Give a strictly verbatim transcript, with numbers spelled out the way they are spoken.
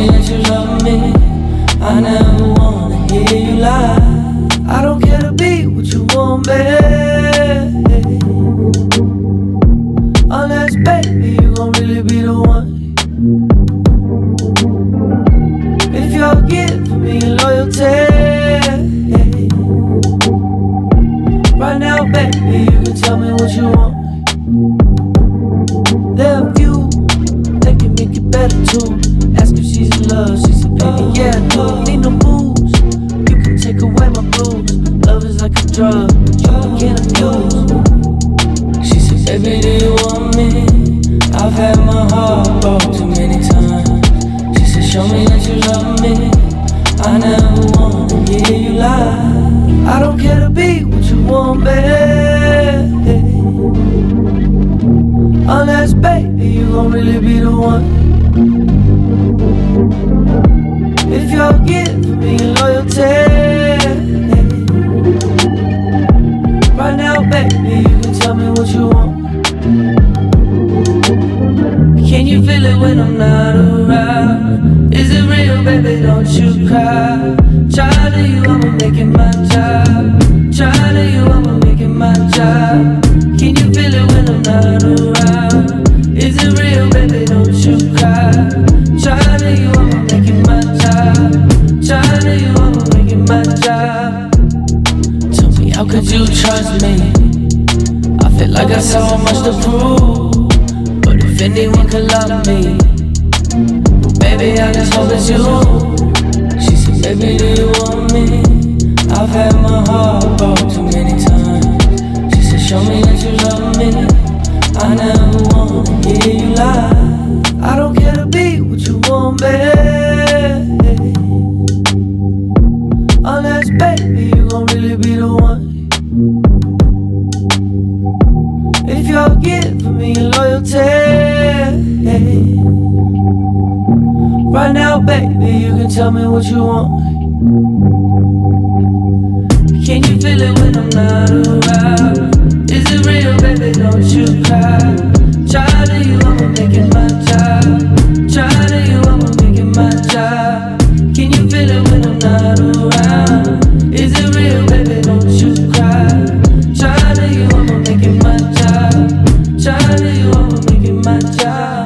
that you love me. I never wanna hear you lie. I don't care to be what you want, babe, unless, baby, you gon' really be the one. If you're giving me loyalty right now, baby, you can tell me what you want. There are few that can make it better too. Ask if she's in love, she said, baby, yeah, I do. Need no moves, you can take away my blues. Love is like a drug, but you can't abuse. She said, baby, do you want me? I've had my heart broke too many times. She said, show me that you love me. I never wanna hear you lie. I don't care to be what you want, babe, unless, baby, you gon' really be the one. If you're giving me loyalty right now, baby, you can tell me what you want. Can you feel it when I'm not around? Is it real, baby? Don't you cry. Try to you, I'ma make it my job. Try to you, I'ma make it my job. Can you feel it when I'm not around? Is it real, baby? Don't you cry. Try to you, I'ma make it my job. Try to you, I'ma make it my job. Tell me, how could you trust me? I feel like I so much to prove, but if anyone could love me, well, baby, I just hope it's you. She said, baby, do you want me? I've had my heart broke too many times. She said, show me that you love me. I never wanna hear you lie. I don't care to be what you want, babe, unless, baby, you gon' really be the one. If you're giving me loyalty right now, baby, you can tell me what you want. Can you feel it when I'm not around? Is it real, baby? Don't you cry. Try to you, I'ma make it my job. Try to you, I'ma make it my job. Can you feel it when I'm not around? Is it real, baby? Don't you cry. Try to you, I'ma make it my job. Try to you, I'ma make it my job.